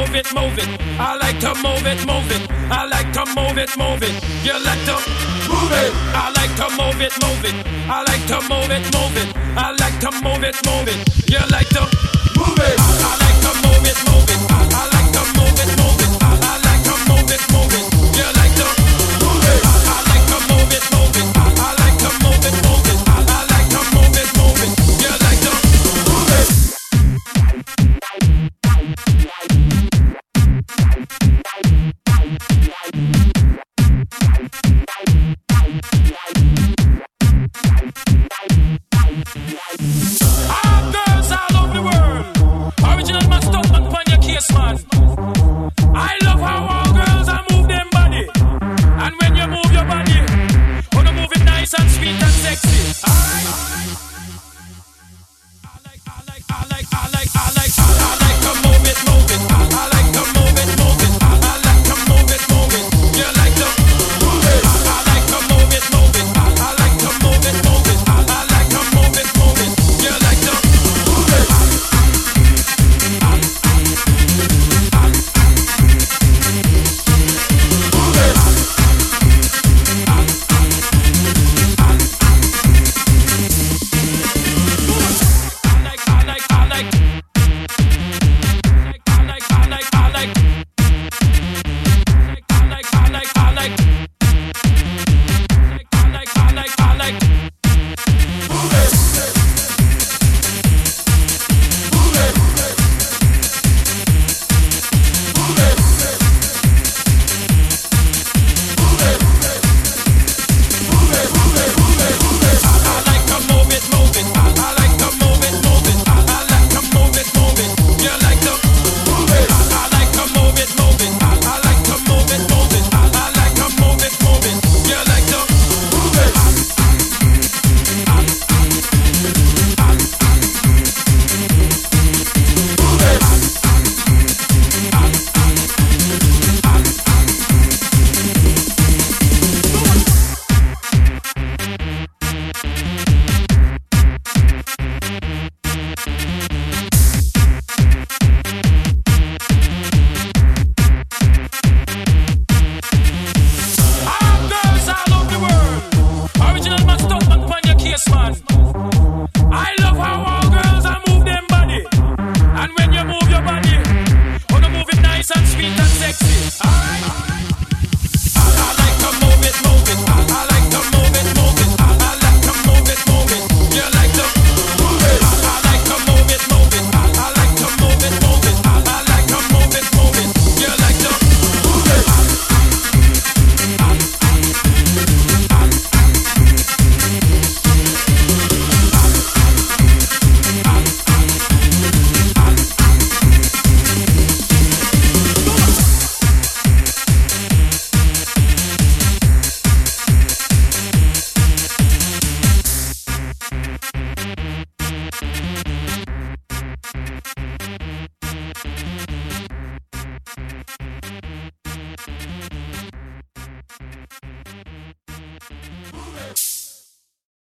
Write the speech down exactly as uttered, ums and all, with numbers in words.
move it, move it. I like to move it, move it. I like to move it, move it. You like to move it. I like to move it, move it. I like to move it, move it. I like to move it, move it. You like to move it. I like to move it, move it. I like to move it, move it. I like to move it, move it. You like to move it. I like to move it, move it. I like to move it, move it. I like to move it, move it. You like to move it. All girls all over the world. Original man stuck on upon your case, man. I love how all girls are move them body. And when you move your body, wanna move it nice and sweet and sexy. Alright?